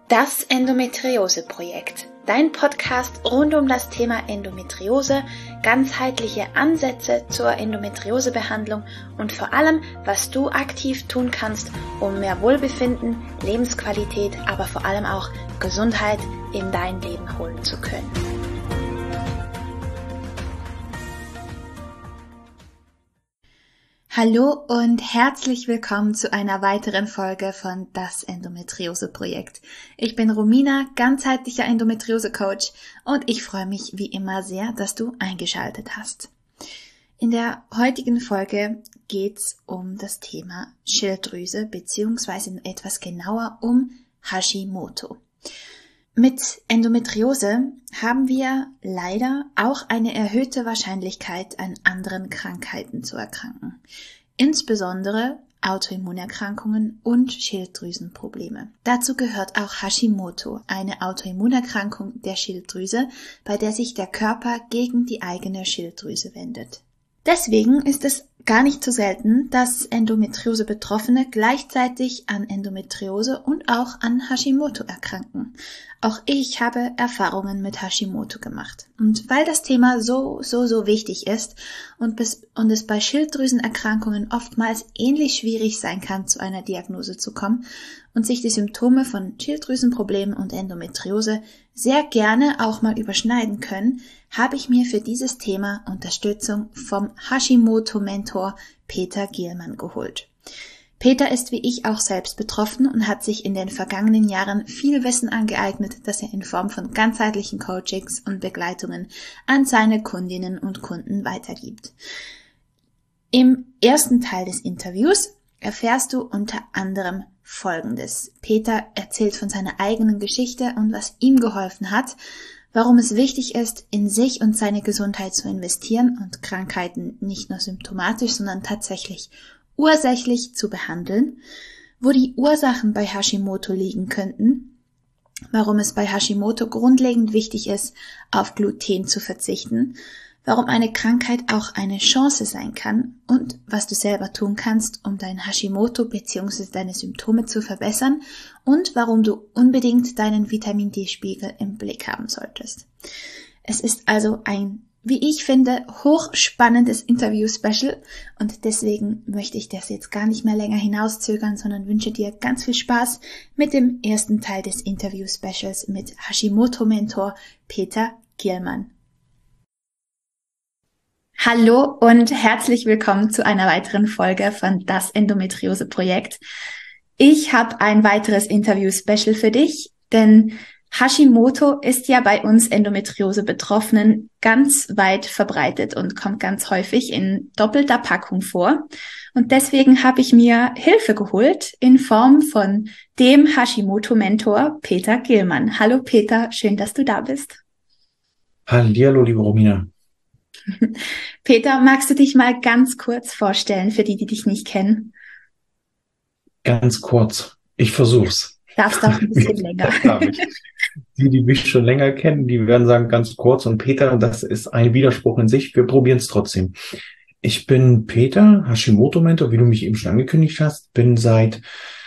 Das Endometriose-Projekt, dein Podcast rund um das Thema Endometriose, ganzheitliche Ansätze zur Endometriosebehandlung und vor allem, was du aktiv tun kannst, um mehr Wohlbefinden, Lebensqualität, aber vor allem auch Gesundheit in dein Leben holen zu können. Hallo und herzlich willkommen zu einer weiteren Folge von Das Endometriose-Projekt. Ich bin Romina, ganzheitlicher Endometriose-Coach und ich freue mich wie immer sehr, dass du eingeschaltet hast. In der heutigen Folge geht's um das Thema Schilddrüse beziehungsweise etwas genauer um Hashimoto. Mit Endometriose haben wir leider auch eine erhöhte Wahrscheinlichkeit, an anderen Krankheiten zu erkranken. Insbesondere Autoimmunerkrankungen und Schilddrüsenprobleme. Dazu gehört auch Hashimoto, eine Autoimmunerkrankung der Schilddrüse, bei der sich der Körper gegen die eigene Schilddrüse wendet. Deswegen ist es gar nicht so selten, dass Endometriose-Betroffene gleichzeitig an Endometriose und auch an Hashimoto erkranken. Auch ich habe Erfahrungen mit Hashimoto gemacht. Und weil das Thema so wichtig ist und es bei Schilddrüsenerkrankungen oftmals ähnlich schwierig sein kann, zu einer Diagnose zu kommen und sich die Symptome von Schilddrüsenproblemen und Endometriose sehr gerne auch mal überschneiden können, habe ich mir für dieses Thema Unterstützung vom Hashimoto-Mentor Peter Gielmann geholt. Peter ist wie ich auch selbst betroffen und hat sich in den vergangenen Jahren viel Wissen angeeignet, das er in Form von ganzheitlichen Coachings und Begleitungen an seine Kundinnen und Kunden weitergibt. Im ersten Teil des Interviews erfährst du unter anderem Folgendes. Peter erzählt von seiner eigenen Geschichte und was ihm geholfen hat, warum es wichtig ist, in sich und seine Gesundheit zu investieren und Krankheiten nicht nur symptomatisch, sondern tatsächlich ursächlich zu behandeln, wo die Ursachen bei Hashimoto liegen könnten, warum es bei Hashimoto grundlegend wichtig ist, auf Gluten zu verzichten, warum eine Krankheit auch eine Chance sein kann und was du selber tun kannst, um dein Hashimoto bzw. deine Symptome zu verbessern und warum du unbedingt deinen Vitamin-D-Spiegel im Blick haben solltest. Es ist also ein, wie ich finde, hochspannendes Interview-Special und deswegen möchte ich das jetzt gar nicht mehr länger hinauszögern, sondern wünsche dir ganz viel Spaß mit dem ersten Teil des Interview-Specials mit Hashimoto-Mentor Peter Gielmann. Hallo und herzlich willkommen zu einer weiteren Folge von Das Endometriose-Projekt. Ich habe ein weiteres Interview-Special für dich, denn Hashimoto ist ja bei uns Endometriose-Betroffenen ganz weit verbreitet und kommt ganz häufig in doppelter Packung vor. Und deswegen habe ich mir Hilfe geholt in Form von dem Hashimoto-Mentor Peter Gielmann. Hallo Peter, schön, dass du da bist. Hallihallo, liebe Romina. Peter, magst du dich mal ganz kurz vorstellen für die dich nicht kennen? Ganz kurz. Ich versuch's. Darfst auch ein bisschen länger. Die mich schon länger kennen, die werden sagen ganz kurz. Und Peter, das ist ein Widerspruch in sich. Wir probieren es trotzdem. Ich bin Peter, Hashimoto-Mentor, wie du mich eben schon angekündigt hast. Bin seit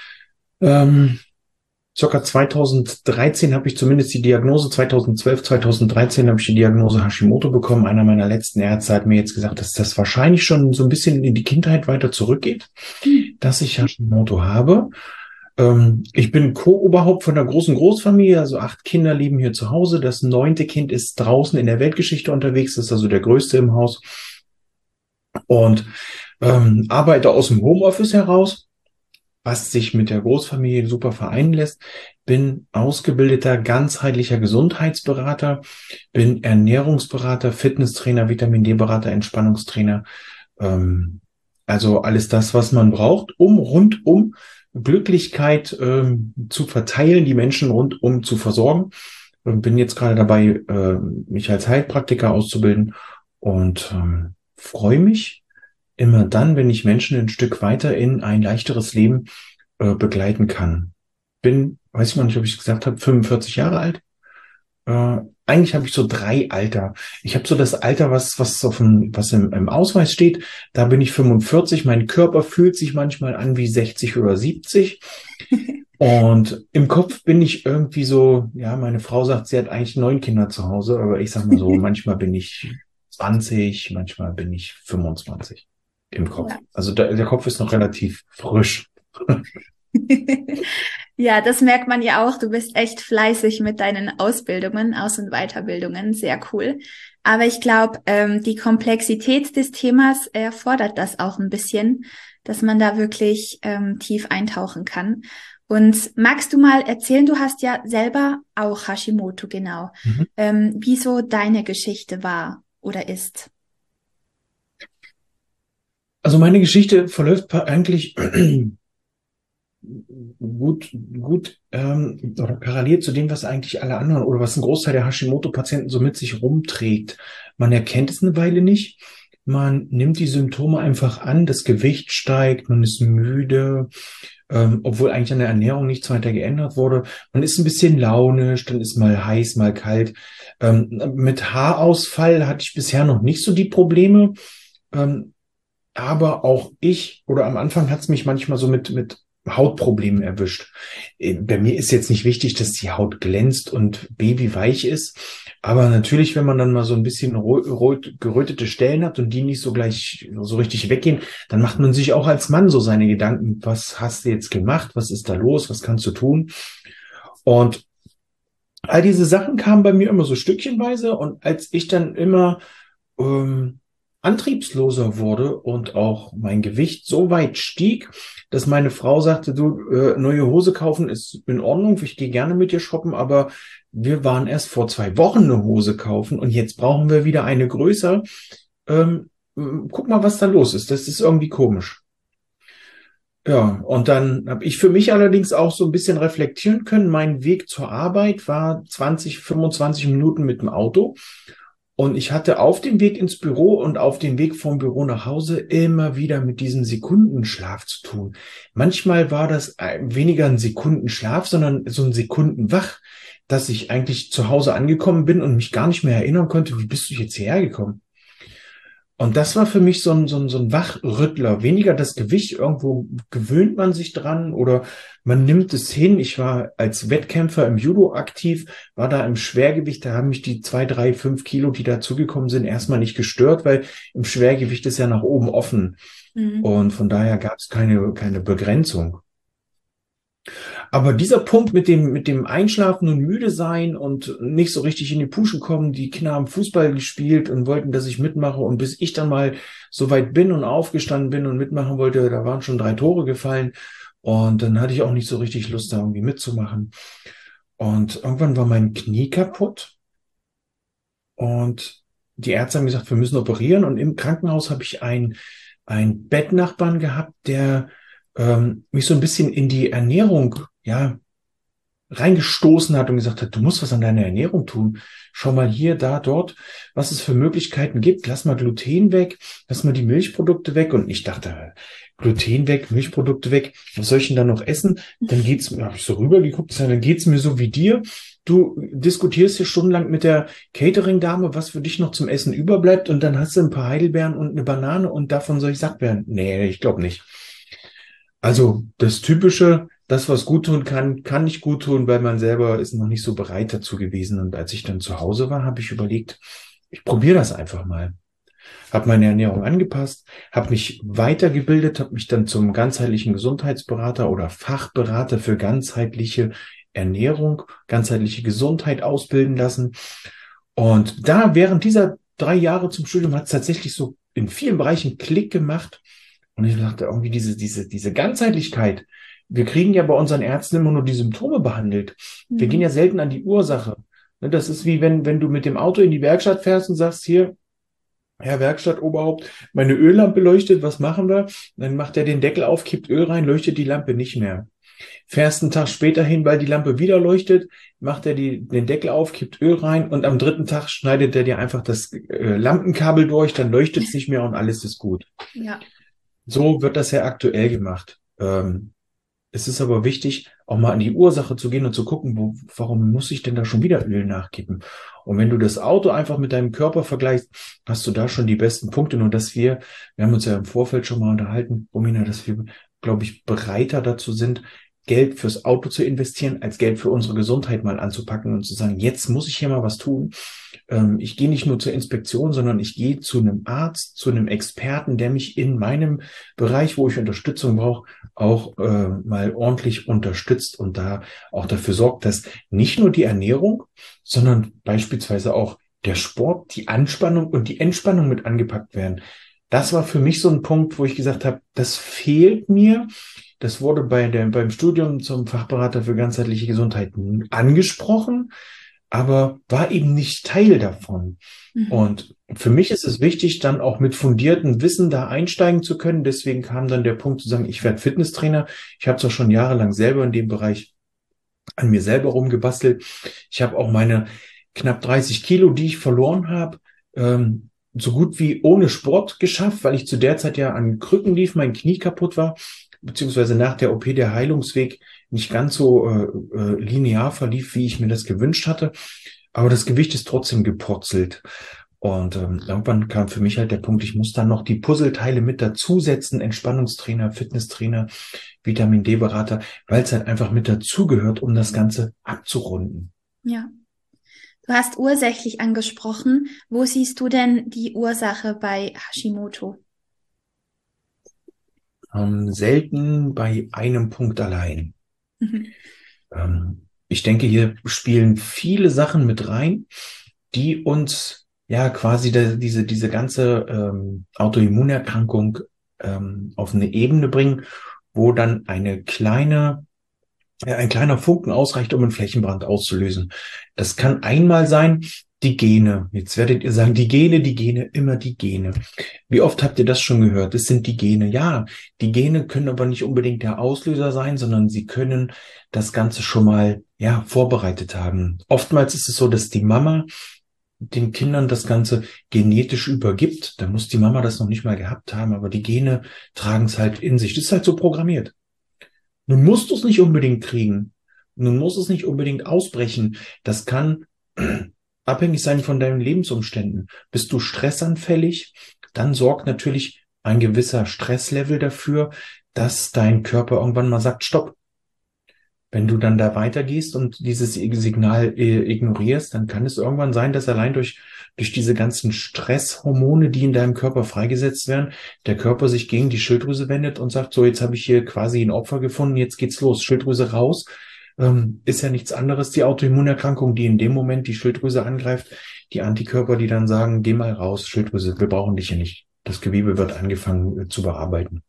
circa 2013 habe ich zumindest die Diagnose, 2012, 2013 habe ich die Diagnose Hashimoto bekommen. Einer meiner letzten Ärzte hat mir jetzt gesagt, dass das wahrscheinlich schon so ein bisschen in die Kindheit weiter zurückgeht, dass ich Hashimoto habe. Ich bin Co-Oberhaupt von einer großen Großfamilie, also 8 Kinder leben hier zu Hause. Das 9. Kind ist draußen in der Weltgeschichte unterwegs, das ist also der größte im Haus. Und arbeite aus dem Homeoffice heraus, was sich mit der Großfamilie super vereinen lässt. Bin ausgebildeter, ganzheitlicher Gesundheitsberater, bin Ernährungsberater, Fitnesstrainer, Vitamin-D-Berater, Entspannungstrainer. Also alles das, was man braucht, um rundum Glücklichkeit zu verteilen, die Menschen rundum zu versorgen. Bin jetzt gerade dabei, mich als Heilpraktiker auszubilden und freue mich immer dann, wenn ich Menschen ein Stück weiter in ein leichteres Leben begleiten kann. Bin, weiß ich noch nicht, ob ich es gesagt habe, 45 Jahre alt. Eigentlich habe ich so 3 Alter. Ich habe so das Alter, was im Ausweis steht. Da bin ich 45. Mein Körper fühlt sich manchmal an wie 60 oder 70. Und im Kopf bin ich irgendwie so, ja, meine Frau sagt, sie hat eigentlich 9 Kinder zu Hause, aber ich sag mal so, manchmal bin ich 20, manchmal bin ich 25 im Kopf. Ja. Also der Kopf ist noch relativ frisch. Ja, das merkt man ja auch. Du bist echt fleißig mit deinen Ausbildungen, Aus- und Weiterbildungen. Sehr cool. Aber ich glaube, die Komplexität des Themas erfordert das auch ein bisschen, dass man da wirklich tief eintauchen kann. Und magst du mal erzählen, du hast ja selber auch Hashimoto, genau. Mhm. Wieso deine Geschichte war oder ist? Also meine Geschichte verläuft eigentlich gut oder parallel zu dem, was eigentlich alle anderen oder was ein Großteil der Hashimoto-Patienten so mit sich rumträgt. Man erkennt es eine Weile nicht. Man nimmt die Symptome einfach an, das Gewicht steigt, man ist müde, obwohl eigentlich an der Ernährung nichts weiter geändert wurde. Man ist ein bisschen launisch, dann ist mal heiß, mal kalt. Mit Haarausfall hatte ich bisher noch nicht so die Probleme. Ähm, aber auch ich, oder am Anfang hat es mich manchmal so mit Hautproblemen erwischt. Bei mir ist jetzt nicht wichtig, dass die Haut glänzt und babyweich ist. Aber natürlich, wenn man dann mal so ein bisschen rot gerötete Stellen hat und die nicht so gleich so richtig weggehen, dann macht man sich auch als Mann so seine Gedanken. Was hast du jetzt gemacht? Was ist da los? Was kannst du tun? Und all diese Sachen kamen bei mir immer so stückchenweise. Und als ich dann immer antriebsloser wurde und auch mein Gewicht so weit stieg, dass meine Frau sagte, du, neue Hose kaufen ist in Ordnung, ich gehe gerne mit dir shoppen, aber wir waren erst vor 2 Wochen eine Hose kaufen und jetzt brauchen wir wieder eine größer. Guck mal, was da los ist. Das ist irgendwie komisch. Ja, und dann habe ich für mich allerdings auch so ein bisschen reflektieren können. Mein Weg zur Arbeit war 20, 25 Minuten mit dem Auto. Und ich hatte auf dem Weg ins Büro und auf dem Weg vom Büro nach Hause immer wieder mit diesem Sekundenschlaf zu tun. Manchmal war das weniger ein Sekundenschlaf, sondern so ein Sekundenwach, dass ich eigentlich zu Hause angekommen bin und mich gar nicht mehr erinnern konnte, wie bist du jetzt hierher gekommen? Und das war für mich so ein Wachrüttler. Weniger das Gewicht, irgendwo gewöhnt man sich dran oder man nimmt es hin. Ich war als Wettkämpfer im Judo aktiv, war da im Schwergewicht. Da haben mich die 2, 3, 5 Kilo, die dazugekommen sind, erstmal nicht gestört, weil im Schwergewicht ist ja nach oben offen. Mhm. Und von daher gab es keine Begrenzung. Aber dieser Punkt mit dem Einschlafen und müde sein und nicht so richtig in die Puschen kommen, die Kinder haben Fußball gespielt und wollten, dass ich mitmache. Und bis ich dann mal so weit bin und aufgestanden bin und mitmachen wollte, da waren schon 3 Tore gefallen. Und dann hatte ich auch nicht so richtig Lust, da irgendwie mitzumachen. Und irgendwann war mein Knie kaputt und die Ärzte haben gesagt, wir müssen operieren. Und im Krankenhaus habe ich einen Bettnachbarn gehabt, der mich so ein bisschen in die Ernährung, ja, reingestoßen hat und gesagt hat, du musst was an deiner Ernährung tun. Schau mal hier, da, dort, was es für Möglichkeiten gibt. Lass mal Gluten weg, lass mal die Milchprodukte weg. Und ich dachte, Gluten weg, Milchprodukte weg, was soll ich denn da noch essen? Dann geht's mir, habe ich so rübergeguckt, dann geht's mir so wie dir. Du diskutierst hier stundenlang mit der Catering-Dame, was für dich noch zum Essen überbleibt, und dann hast du ein paar Heidelbeeren und eine Banane und davon soll ich satt werden. Nee, ich glaube nicht. Also das Typische, das, was gut tun kann, kann nicht gut tun, weil man selber ist noch nicht so bereit dazu gewesen. Und als ich dann zu Hause war, habe ich überlegt, ich probiere das einfach mal. Habe meine Ernährung angepasst, habe mich weitergebildet, habe mich dann zum ganzheitlichen Gesundheitsberater oder Fachberater für ganzheitliche Ernährung, ganzheitliche Gesundheit ausbilden lassen. Und da während dieser 3 Jahre zum Studium hat es tatsächlich so in vielen Bereichen Klick gemacht. Und ich dachte irgendwie diese Ganzheitlichkeit. Wir kriegen ja bei unseren Ärzten immer nur die Symptome behandelt. Wir gehen Mhm. ja selten an die Ursache. Ne, das ist wie wenn du mit dem Auto in die Werkstatt fährst und sagst, hier, Herr Werkstattoberhaupt, meine Öllampe leuchtet, was machen wir? Dann macht er den Deckel auf, kippt Öl rein, leuchtet die Lampe nicht mehr. Fährst einen Tag später hin, weil die Lampe wieder leuchtet, macht er den Deckel auf, kippt Öl rein und am 3. Tag schneidet er dir einfach das Lampenkabel durch, dann leuchtet es nicht mehr und alles ist gut. Ja. So wird das ja aktuell gemacht. Es ist aber wichtig, auch mal an die Ursache zu gehen und zu gucken, warum muss ich denn da schon wieder Öl nachkippen? Und wenn du das Auto einfach mit deinem Körper vergleichst, hast du da schon die besten Punkte. Nur dass wir haben uns ja im Vorfeld schon mal unterhalten, Romina, dass wir, glaube ich, bereiter dazu sind, Geld fürs Auto zu investieren, als Geld für unsere Gesundheit mal anzupacken und zu sagen, jetzt muss ich hier mal was tun. Ich gehe nicht nur zur Inspektion, sondern ich gehe zu einem Arzt, zu einem Experten, der mich in meinem Bereich, wo ich Unterstützung brauche, auch mal ordentlich unterstützt und da auch dafür sorgt, dass nicht nur die Ernährung, sondern beispielsweise auch der Sport, die Anspannung und die Entspannung mit angepackt werden. Das war für mich so ein Punkt, wo ich gesagt habe, das fehlt mir. Das wurde beim Studium zum Fachberater für ganzheitliche Gesundheit angesprochen, aber war eben nicht Teil davon. Und für mich ist es wichtig, dann auch mit fundiertem Wissen da einsteigen zu können. Deswegen kam dann der Punkt zu sagen, ich werde Fitnesstrainer. Ich habe zwar schon jahrelang selber in dem Bereich an mir selber rumgebastelt. Ich habe auch meine knapp 30 Kilo, die ich verloren habe, so gut wie ohne Sport geschafft, weil ich zu der Zeit ja an Krücken lief, mein Knie kaputt war, beziehungsweise nach der OP der Heilungsweg nicht ganz so linear verlief, wie ich mir das gewünscht hatte. Aber das Gewicht ist trotzdem gepurzelt. Und irgendwann kam für mich halt der Punkt, ich muss dann noch die Puzzleteile mit dazusetzen, Entspannungstrainer, Fitnesstrainer, Vitamin D-Berater, weil es halt einfach mit dazugehört, um das Ganze abzurunden. Ja. Du hast ursächlich angesprochen. Wo siehst du denn die Ursache bei Hashimoto? Selten bei einem Punkt allein. Ich denke, hier spielen viele Sachen mit rein, die uns ja quasi diese ganze Autoimmunerkrankung auf eine Ebene bringen, wo dann ein kleiner Funken ausreicht, um einen Flächenbrand auszulösen. Das kann einmal sein, die Gene. Jetzt werdet ihr sagen, die Gene, immer die Gene. Wie oft habt ihr das schon gehört? Es sind die Gene. Ja, die Gene können aber nicht unbedingt der Auslöser sein, sondern sie können das Ganze schon mal, ja, vorbereitet haben. Oftmals ist es so, dass die Mama den Kindern das Ganze genetisch übergibt. Da muss die Mama das noch nicht mal gehabt haben, aber die Gene tragen es halt in sich. Das ist halt so programmiert. Nun musst du es nicht unbedingt kriegen. Nun muss es nicht unbedingt ausbrechen. Das kann abhängig sein von deinen Lebensumständen. Bist du stressanfällig, dann sorgt natürlich ein gewisser Stresslevel dafür, dass dein Körper irgendwann mal sagt, stopp. Wenn du dann da weitergehst und dieses Signal ignorierst, dann kann es irgendwann sein, dass allein durch diese ganzen Stresshormone, die in deinem Körper freigesetzt werden, der Körper sich gegen die Schilddrüse wendet und sagt, so, jetzt habe ich hier quasi ein Opfer gefunden, jetzt geht's los, Schilddrüse raus. Ist ja nichts anderes, die Autoimmunerkrankung, die in dem Moment die Schilddrüse angreift, die Antikörper, die dann sagen, geh mal raus, Schilddrüse, wir brauchen dich hier nicht. Das Gewebe wird angefangen zu bearbeiten.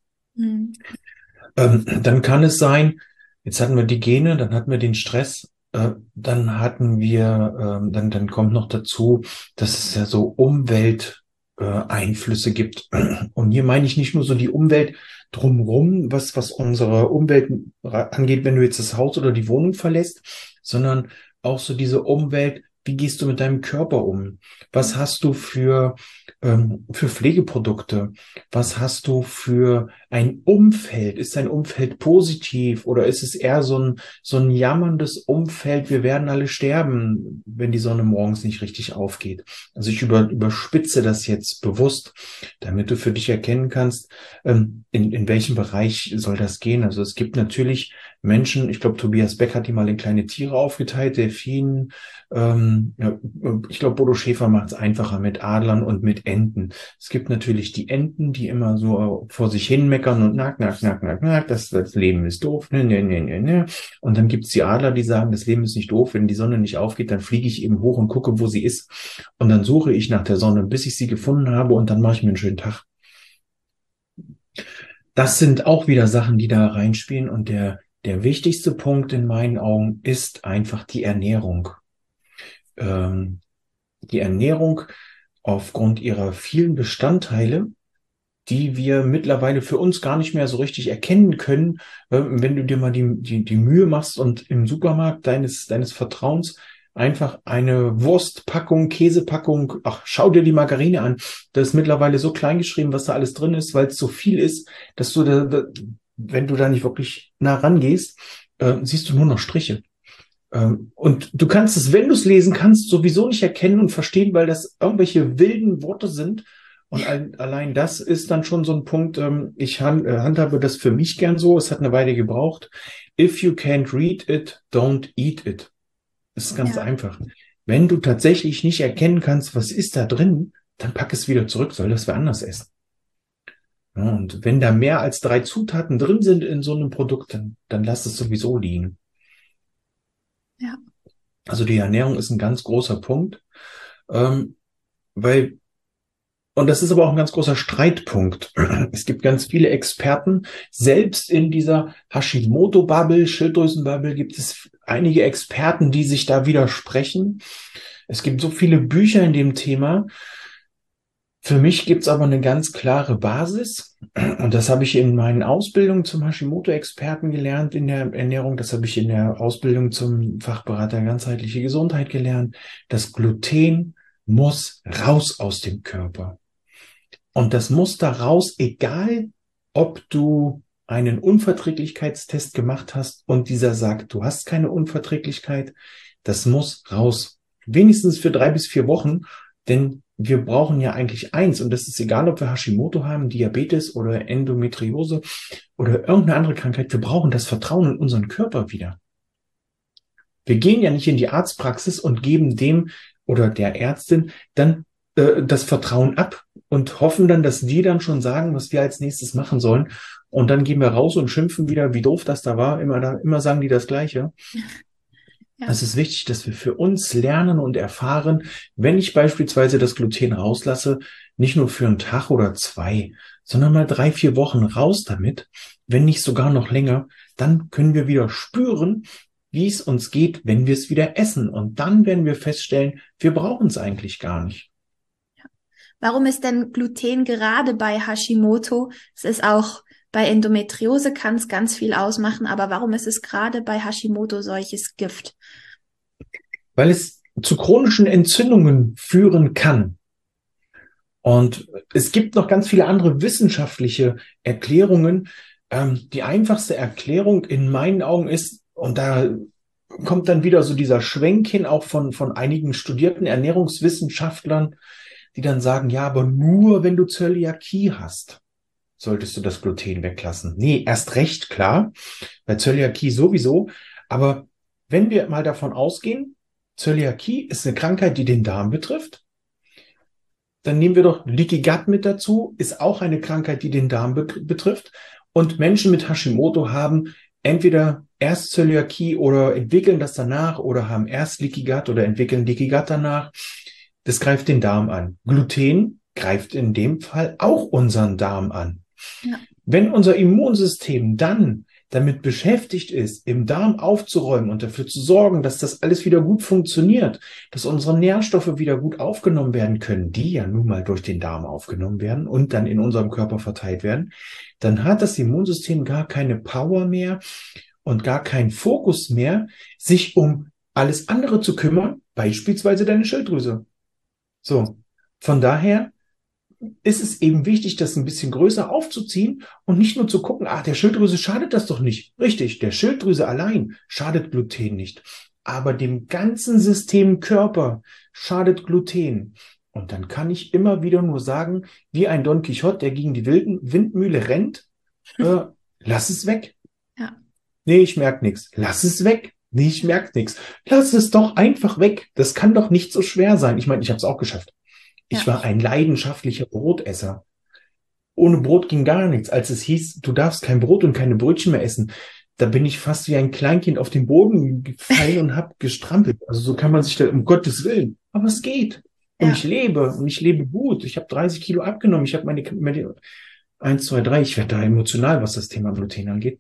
Dann kann es sein, jetzt hatten wir die Gene, dann hatten wir den Stress, dann hatten wir, dann kommt noch dazu, dass es ja so Umwelteinflüsse gibt. Und hier meine ich nicht nur so die Umwelt drumherum, was unsere Umwelt angeht, wenn du jetzt das Haus oder die Wohnung verlässt, sondern auch so diese Umwelt, wie gehst du mit deinem Körper um? Was hast du für Pflegeprodukte? Was hast du für ein Umfeld? Ist dein Umfeld positiv oder ist es eher so ein jammerndes Umfeld? Wir werden alle sterben, wenn die Sonne morgens nicht richtig aufgeht. Also ich überspitze das jetzt bewusst, damit du für dich erkennen kannst, in welchem Bereich soll das gehen. Also es gibt natürlich Menschen, ich glaube, Tobias Beck hat die mal in kleine Tiere aufgeteilt, Delfinen. Ich glaube, Bodo Schäfer macht es einfacher mit Adlern und mit Enten. Es gibt natürlich die Enten, die immer so vor sich hin meckern und nack, das Leben ist doof. Ne. Und dann gibt's die Adler, die sagen, das Leben ist nicht doof, wenn die Sonne nicht aufgeht, dann fliege ich eben hoch und gucke, wo sie ist. Und dann suche ich nach der Sonne, bis ich sie gefunden habe und dann mache ich mir einen schönen Tag. Das sind auch wieder Sachen, die da reinspielen und der wichtigste Punkt in meinen Augen ist einfach die Ernährung. Die Ernährung aufgrund ihrer vielen Bestandteile, die wir mittlerweile für uns gar nicht mehr so richtig erkennen können, wenn du dir mal die Mühe machst und im Supermarkt deines Vertrauens einfach eine Wurstpackung, Käsepackung, schau dir die Margarine an. Da ist mittlerweile so klein geschrieben, was da alles drin ist, weil es so viel ist, dass du wenn du da nicht wirklich nah rangehst, siehst du nur noch Striche. Und du kannst es, wenn du es lesen kannst, sowieso nicht erkennen und verstehen, weil das irgendwelche wilden Worte sind Und allein das ist dann schon so ein Punkt, ich handhabe das für mich gern so, es hat eine Weile gebraucht. If you can't read it, don't eat it. Das ist ganz Ja, einfach. Wenn du tatsächlich nicht erkennen kannst, was ist da drin, dann pack es wieder zurück, soll das wer anders essen. Ja, und wenn da mehr als 3 Zutaten drin sind in so einem Produkt, dann lass es sowieso liegen. ja, Also die Ernährung ist ein ganz großer Punkt, ähm, weil und das ist aber auch ein ganz großer Streitpunkt. Es gibt ganz viele Experten. Selbst in dieser Hashimoto-Bubble, Schilddrüsen-Bubble gibt es einige Experten, die sich da widersprechen. Es gibt so viele Bücher in dem Thema. Für mich gibt es aber eine ganz klare Basis. Und das habe ich in meinen Ausbildungen zum Hashimoto-Experten gelernt in der Ernährung. Das habe ich in der Ausbildung zum Fachberater ganzheitliche Gesundheit gelernt. Das Gluten muss raus aus dem Körper. Und das muss da raus, egal ob du einen Unverträglichkeitstest gemacht hast und dieser sagt, du hast keine Unverträglichkeit, das muss raus. Wenigstens für 3 bis 4 Wochen, denn wir brauchen ja eigentlich eins und das ist egal, ob wir Hashimoto haben, Diabetes oder Endometriose oder irgendeine andere Krankheit, wir brauchen das Vertrauen in unseren Körper wieder. Wir gehen ja nicht in die Arztpraxis und geben dem oder der Ärztin dann das Vertrauen ab und hoffen dann, dass die dann schon sagen, was wir als nächstes machen sollen. Und dann gehen wir raus und schimpfen wieder, wie doof das da war. Immer sagen die das Gleiche. ja, Es ist wichtig, dass wir für uns lernen und erfahren, wenn ich beispielsweise das Gluten rauslasse, nicht nur für einen Tag oder 2, sondern mal 3, 4 Wochen raus damit, wenn nicht sogar noch länger, dann können wir wieder spüren, wie es uns geht, wenn wir es wieder essen. Und dann werden wir feststellen, wir brauchen es eigentlich gar nicht. Warum ist denn Gluten gerade bei Hashimoto? Es ist auch bei Endometriose kann es ganz viel ausmachen, aber warum ist es gerade bei Hashimoto solches Gift? Weil es zu chronischen Entzündungen führen kann. Und es gibt noch ganz viele andere wissenschaftliche Erklärungen. Die einfachste Erklärung in meinen Augen ist, und da kommt dann wieder so dieser Schwenk hin, auch von einigen studierten Ernährungswissenschaftlern, die dann sagen, ja, aber nur wenn du Zöliakie hast, solltest du das Gluten weglassen. Nee, erst recht klar, bei Zöliakie sowieso. Aber wenn wir mal davon ausgehen, Zöliakie ist eine Krankheit, die den Darm betrifft, dann nehmen wir doch Leaky Gut mit dazu, ist auch eine Krankheit, die den Darm betrifft. Und Menschen mit Hashimoto haben entweder erst Zöliakie oder entwickeln das danach oder haben erst Leaky Gut oder entwickeln Leaky Gut danach. Das greift den Darm an. Gluten greift in dem Fall auch unseren Darm an. Ja. Wenn unser Immunsystem dann damit beschäftigt ist, im Darm aufzuräumen und dafür zu sorgen, dass das alles wieder gut funktioniert, dass unsere Nährstoffe wieder gut aufgenommen werden können, die ja nun mal durch den Darm aufgenommen werden und dann in unserem Körper verteilt werden, dann hat das Immunsystem gar keine Power mehr und gar keinen Fokus mehr, sich um alles andere zu kümmern, beispielsweise deine Schilddrüse. So, von daher ist es eben wichtig, das ein bisschen größer aufzuziehen und nicht nur zu gucken, der Schilddrüse schadet das doch nicht. Richtig, der Schilddrüse allein schadet Gluten nicht. Aber dem ganzen System Körper schadet Gluten. Und dann kann ich immer wieder nur sagen, wie ein Don Quixote, der gegen die Windmühle rennt, lass es weg. Ja. Nee, ich merke nichts. Lass es weg. Nee, ich merke nichts. Lass es doch einfach weg. Das kann doch nicht so schwer sein. Ich meine, ich habe es auch geschafft. Ich war ein leidenschaftlicher Brotesser. Ohne Brot ging gar nichts. Als es hieß, du darfst kein Brot und keine Brötchen mehr essen, da bin ich fast wie ein Kleinkind auf den Boden gefallen und habe gestrampelt. Also so kann man sich da, um Gottes Willen. Aber es geht. Und ich lebe gut. Ich habe 30 Kilo abgenommen. Ich habe meine 1, 2, 3. Ich werde da emotional, was das Thema Gluten angeht.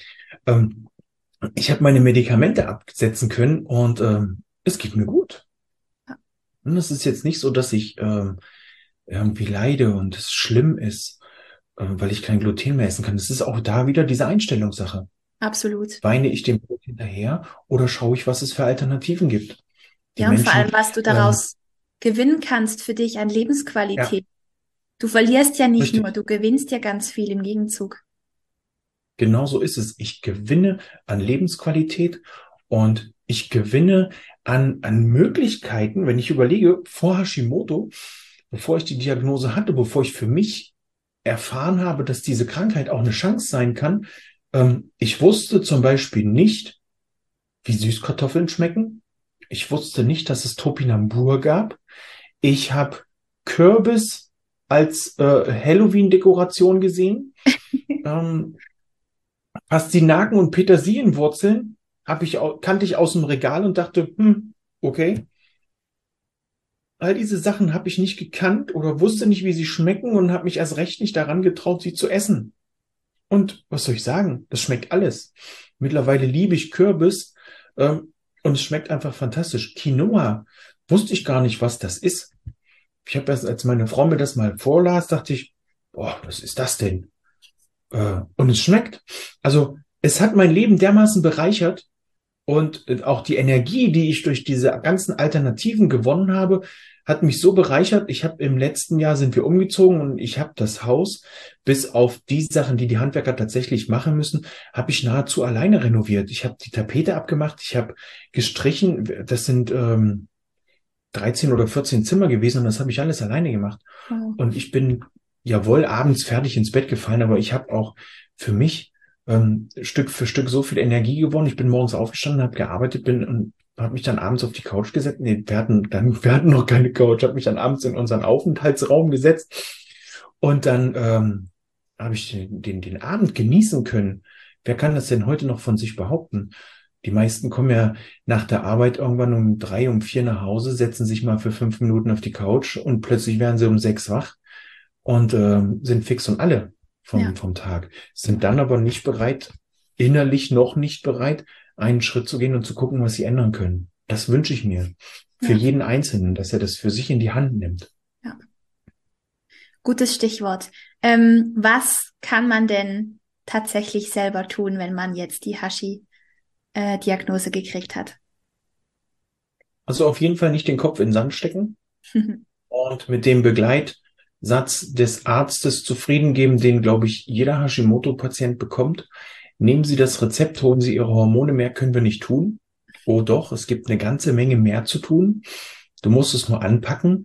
Ich habe meine Medikamente absetzen können und es geht mir gut. Und es ist jetzt nicht so, dass ich irgendwie leide und es schlimm ist, weil ich kein Gluten mehr essen kann. Es ist auch da wieder diese Einstellungssache. Absolut. Weine ich dem Brot hinterher oder schaue ich, was es für Alternativen gibt? Die Ja, und vor Menschen, allem, was du daraus gewinnen kannst für dich an ja, Lebensqualität. Du verlierst ja nicht nur, richtig. du gewinnst ja ganz viel im Gegenzug. Genau so ist es. Ich gewinne an Lebensqualität und ich gewinne an Möglichkeiten, wenn ich überlege, vor Hashimoto bevor ich die Diagnose hatte, bevor ich für mich erfahren habe, dass diese Krankheit auch eine Chance sein kann. Ich wusste zum Beispiel nicht, wie Süßkartoffeln schmecken. Ich wusste nicht, dass es Topinambur gab. Ich habe Kürbis als Halloween-Dekoration gesehen. Ähm, Pastinaken und Petersilienwurzeln kannte ich aus dem Regal und dachte, okay. All diese Sachen habe ich nicht gekannt oder wusste nicht, wie sie schmecken und habe mich erst recht nicht daran getraut, sie zu essen. Und was soll ich sagen? Das schmeckt alles. Mittlerweile liebe ich Kürbis, und es schmeckt einfach fantastisch. Quinoa wusste ich gar nicht, was das ist. Ich habe erst, als meine Frau mir das mal vorlas, dachte ich, boah, was ist das denn? Und es schmeckt. Also es hat mein Leben dermaßen bereichert und auch die Energie, die ich durch diese ganzen Alternativen gewonnen habe, hat mich so bereichert. Ich habe im letzten Jahr sind wir umgezogen und ich habe das Haus, bis auf die Sachen, die die Handwerker tatsächlich machen müssen, habe ich nahezu alleine renoviert. Ich habe die Tapete abgemacht, ich habe gestrichen. Das sind 13 oder 14 Zimmer gewesen und das habe ich alles alleine gemacht. Oh. Und ich bin, jawohl, abends fertig ins Bett gefallen, aber ich habe auch für mich Stück für Stück so viel Energie gewonnen. Ich bin morgens aufgestanden, habe gearbeitet, bin und habe mich dann abends auf die Couch gesetzt. Nee, wir hatten noch keine Couch, habe mich dann abends in unseren Aufenthaltsraum gesetzt und dann habe ich den Abend genießen können. Wer kann das denn heute noch von sich behaupten? Die meisten kommen ja nach der Arbeit irgendwann um 3, um 4 nach Hause, setzen sich mal für 5 Minuten auf die Couch und plötzlich werden sie um 6 wach und sind fix und alle Ja. vom Tag, sind dann aber nicht bereit, innerlich noch nicht bereit, einen Schritt zu gehen und zu gucken, was sie ändern können. Das wünsche ich mir für Ja. jeden Einzelnen, dass er das für sich in die Hand nimmt. Ja. Gutes Stichwort. Was kann man denn tatsächlich selber tun, wenn man jetzt die Diagnose gekriegt hat? Also auf jeden Fall nicht den Kopf in den Sand stecken und mit dem Begleitsatz des Arztes zufrieden geben, den, glaube ich, jeder Hashimoto-Patient bekommt. Nehmen Sie das Rezept, holen Sie Ihre Hormone, mehr können wir nicht tun. Oh doch, es gibt eine ganze Menge mehr zu tun. Du musst es nur anpacken.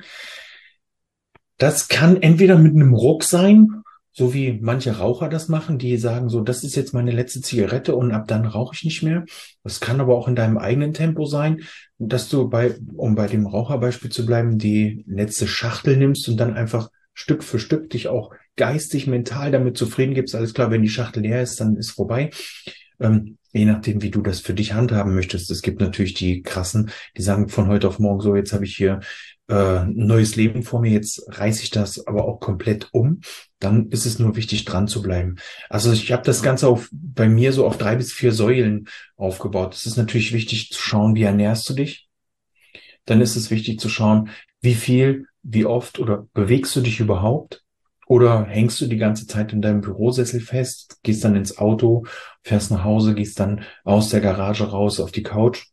Das kann entweder mit einem Ruck sein, so wie manche Raucher das machen, die sagen so, das ist jetzt meine letzte Zigarette und ab dann rauche ich nicht mehr. Das kann aber auch in deinem eigenen Tempo sein, dass du um bei dem Raucherbeispiel zu bleiben, die letzte Schachtel nimmst und dann einfach Stück für Stück dich auch geistig, mental damit zufrieden gibst. Alles klar, wenn die Schachtel leer ist, dann ist vorbei. Je nachdem, wie du das für dich handhaben möchtest. Es gibt natürlich die Krassen, die sagen von heute auf morgen so, jetzt habe ich hier ein neues Leben vor mir, jetzt reiße ich das aber auch komplett um. Dann ist es nur wichtig, dran zu bleiben. Also ich habe das Ganze bei mir so auf 3 bis 4 Säulen aufgebaut. Es ist natürlich wichtig zu schauen, wie ernährst du dich? Dann ist es wichtig zu schauen, wie viel, wie oft oder bewegst du dich überhaupt? Oder hängst du die ganze Zeit in deinem Bürosessel fest, gehst dann ins Auto, fährst nach Hause, gehst dann aus der Garage raus auf die Couch?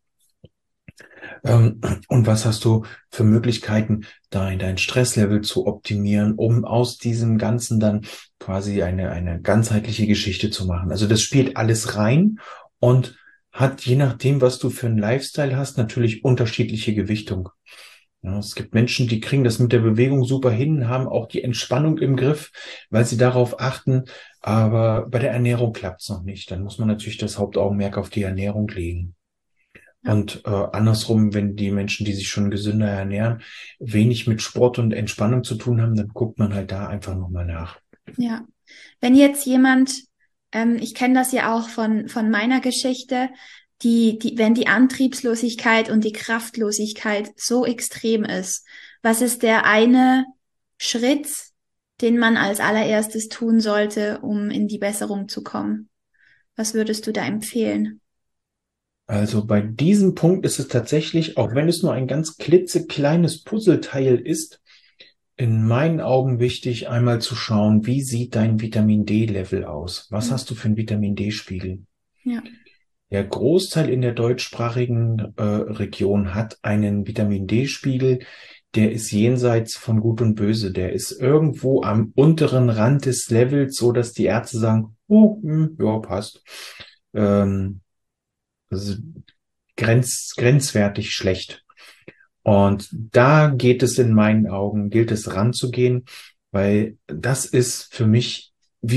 Und was hast du für Möglichkeiten, dein Stresslevel zu optimieren, um aus diesem Ganzen dann quasi eine ganzheitliche Geschichte zu machen? Also das spielt alles rein und hat, je nachdem, was du für einen Lifestyle hast, natürlich unterschiedliche Gewichtung. Ja, es gibt Menschen, die kriegen das mit der Bewegung super hin, haben auch die Entspannung im Griff, weil sie darauf achten, aber bei der Ernährung klappt es noch nicht. Dann muss man natürlich das Hauptaugenmerk auf die Ernährung legen. Ja. Und andersrum, wenn die Menschen, die sich schon gesünder ernähren, wenig mit Sport und Entspannung zu tun haben, dann guckt man halt da einfach nochmal nach. Ja, wenn jetzt jemand, ich kenne das ja auch von meiner Geschichte, wenn die Antriebslosigkeit und die Kraftlosigkeit so extrem ist, was ist der eine Schritt, den man als allererstes tun sollte, um in die Besserung zu kommen? Was würdest du da empfehlen? Also bei diesem Punkt ist es tatsächlich, auch wenn es nur ein ganz klitzekleines Puzzleteil ist, in meinen Augen wichtig, einmal zu schauen, wie sieht dein Vitamin D-Level aus? Was hast du für einen Vitamin D-Spiegel? Ja. Der Großteil in der deutschsprachigen Region hat einen Vitamin D-Spiegel, der ist jenseits von Gut und Böse. Der ist irgendwo am unteren Rand des Levels, so dass die Ärzte sagen, oh, ja, passt. Also grenzwertig schlecht. Und da geht es in meinen Augen, gilt es ranzugehen, weil das ist für mich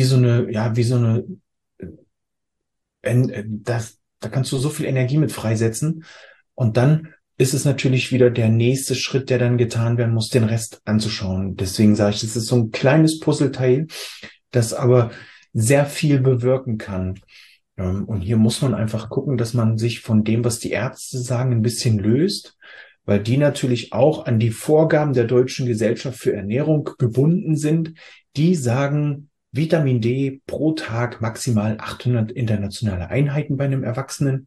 da kannst du so viel Energie mit freisetzen. Und dann ist es natürlich wieder der nächste Schritt, der dann getan werden muss, den Rest anzuschauen. Deswegen sage ich, es ist so ein kleines Puzzleteil, das aber sehr viel bewirken kann. Und hier muss man einfach gucken, dass man sich von dem, was die Ärzte sagen, ein bisschen löst, weil die natürlich auch an die Vorgaben der Deutschen Gesellschaft für Ernährung gebunden sind. Die sagen, Vitamin D pro Tag maximal 800 internationale Einheiten bei einem Erwachsenen.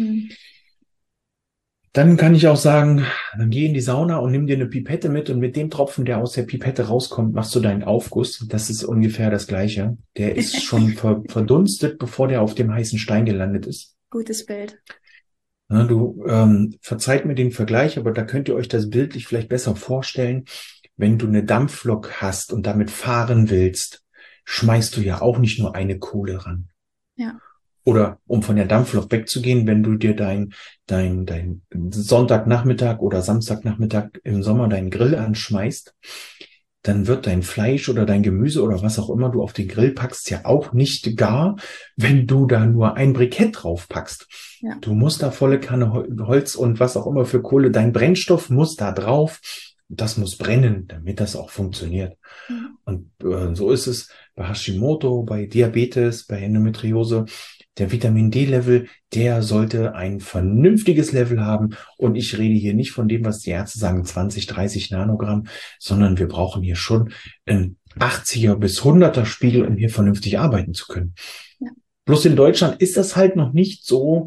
Dann kann ich auch sagen, dann geh in die Sauna und nimm dir eine Pipette mit und mit dem Tropfen, der aus der Pipette rauskommt, machst du deinen Aufguss. Das ist ungefähr das Gleiche. Der ist schon verdunstet, bevor der auf dem heißen Stein gelandet ist. Gutes Bild. Na, verzeiht mir den Vergleich, aber da könnt ihr euch das bildlich vielleicht besser vorstellen. Wenn du eine Dampflok hast und damit fahren willst, schmeißt du ja auch nicht nur eine Kohle ran. Ja. Oder um von der Dampflok wegzugehen, wenn du dir dein Sonntagnachmittag oder Samstagnachmittag im Sommer deinen Grill anschmeißt, dann wird dein Fleisch oder dein Gemüse oder was auch immer du auf den Grill packst ja auch nicht gar, wenn du da nur ein Brikett drauf packst. Ja. Du musst da volle Kanne Holz und was auch immer für Kohle, dein Brennstoff muss da drauf. Das muss brennen, damit das auch funktioniert. Mhm. Und so ist es bei Hashimoto, bei Diabetes, bei Endometriose. Der Vitamin D-Level, der sollte ein vernünftiges Level haben. Und ich rede hier nicht von dem, was die Ärzte sagen, 20, 30 Nanogramm, sondern wir brauchen hier schon einen 80er bis 100er Spiegel, um hier vernünftig arbeiten zu können. Ja. Bloß in Deutschland ist das halt noch nicht so,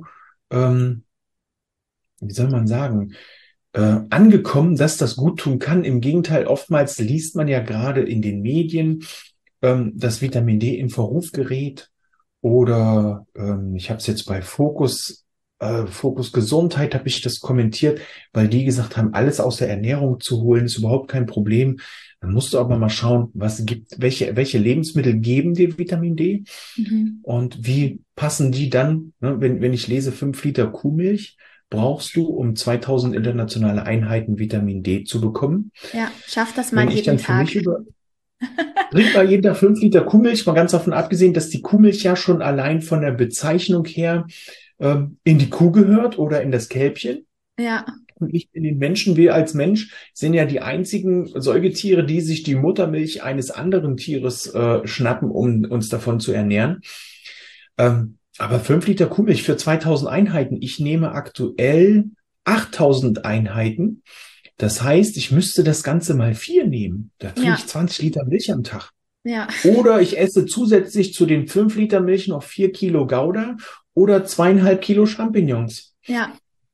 wie soll man sagen, angekommen, dass das gut tun kann. Im Gegenteil, oftmals liest man ja gerade in den Medien, dass Vitamin D in Verruf gerät. Oder ich habe es jetzt bei Fokus Gesundheit habe ich das kommentiert, weil die gesagt haben, alles aus der Ernährung zu holen ist überhaupt kein Problem. Dann musst du aber mal schauen, welche Lebensmittel geben dir Vitamin D und wie passen die dann, ne, wenn ich lese 5 Liter Kuhmilch, brauchst du, um 2000 internationale Einheiten Vitamin D zu bekommen. Ja, schaff das mal jeden Tag. Trink mal jeden Tag 5 Liter Kuhmilch, mal ganz davon abgesehen, dass die Kuhmilch ja schon allein von der Bezeichnung her in die Kuh gehört oder in das Kälbchen. Ja. Und nicht in den Menschen. Wir als Mensch sind ja die einzigen Säugetiere, die sich die Muttermilch eines anderen Tieres schnappen, um uns davon zu ernähren. Aber 5 Liter Kuhmilch für 2000 Einheiten. Ich nehme aktuell 8000 Einheiten. Das heißt, ich müsste das Ganze mal 4 nehmen. Da trinke ich 20 Liter Milch am Tag. Ja. Oder ich esse zusätzlich zu den 5 Liter Milch noch 4 Kilo Gouda oder 2,5 Kilo Champignons. Ja.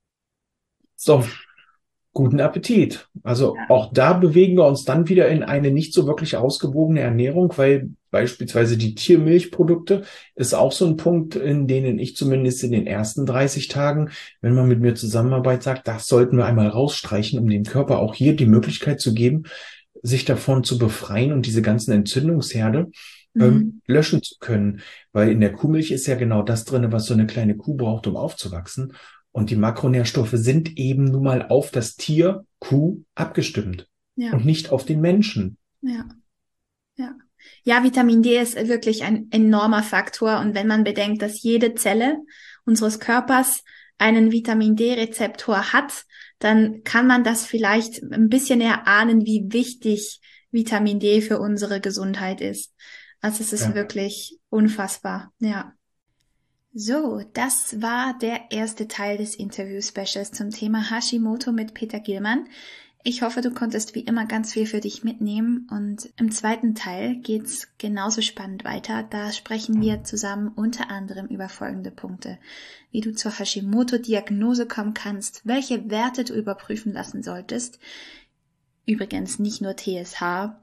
So, guten Appetit. Also auch da bewegen wir uns dann wieder in eine nicht so wirklich ausgewogene Ernährung, weil beispielsweise die Tiermilchprodukte ist auch so ein Punkt, in denen ich zumindest in den ersten 30 Tagen, wenn man mit mir zusammenarbeitet, sagt, das sollten wir einmal rausstreichen, um dem Körper auch hier die Möglichkeit zu geben, sich davon zu befreien und diese ganzen Entzündungsherde löschen zu können. Weil in der Kuhmilch ist ja genau das drin, was so eine kleine Kuh braucht, um aufzuwachsen. Und die Makronährstoffe sind eben nun mal auf das Tier, Kuh, abgestimmt. Ja. Und nicht auf den Menschen. Ja. Ja. Ja, Vitamin D ist wirklich ein enormer Faktor. Und wenn man bedenkt, dass jede Zelle unseres Körpers einen Vitamin D-Rezeptor hat, dann kann man das vielleicht ein bisschen erahnen, wie wichtig Vitamin D für unsere Gesundheit ist. Also es ist wirklich unfassbar, ja. So, das war der erste Teil des Interview-Specials zum Thema Hashimoto mit Peter Gillmann. Ich hoffe, du konntest wie immer ganz viel für dich mitnehmen und im zweiten Teil geht's genauso spannend weiter. Da sprechen wir zusammen unter anderem über folgende Punkte. Wie du zur Hashimoto-Diagnose kommen kannst, welche Werte du überprüfen lassen solltest. Übrigens nicht nur TSH.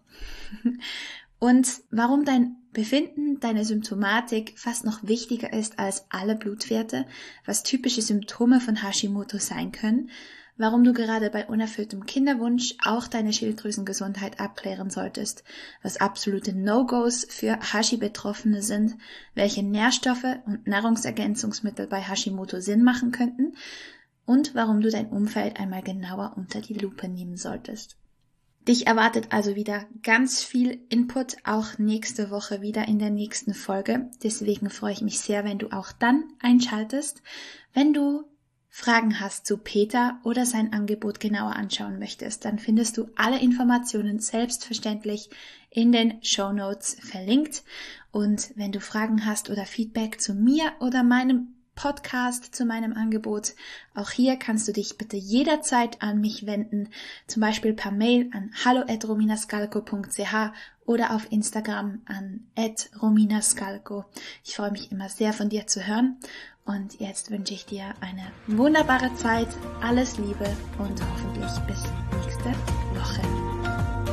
Und warum dein Befinden, deine Symptomatik fast noch wichtiger ist als alle Blutwerte, was typische Symptome von Hashimoto sein können, warum du gerade bei unerfülltem Kinderwunsch auch deine Schilddrüsengesundheit abklären solltest, was absolute No-Gos für Hashi-Betroffene sind, welche Nährstoffe und Nahrungsergänzungsmittel bei Hashimoto Sinn machen könnten und warum du dein Umfeld einmal genauer unter die Lupe nehmen solltest. Dich erwartet also wieder ganz viel Input, auch nächste Woche wieder in der nächsten Folge. Deswegen freue ich mich sehr, wenn du auch dann einschaltest. Wenn du Fragen hast zu Peter oder sein Angebot genauer anschauen möchtest, dann findest du alle Informationen selbstverständlich in den Shownotes verlinkt. Und wenn du Fragen hast oder Feedback zu mir oder meinem Podcast, zu meinem Angebot, auch hier kannst du dich bitte jederzeit an mich wenden, zum Beispiel per Mail an hallo@rominascalco.ch oder auf Instagram an @rominascalco. Ich freue mich immer sehr, von dir zu hören. Und jetzt wünsche ich dir eine wunderbare Zeit, alles Liebe und hoffentlich bis nächste Woche.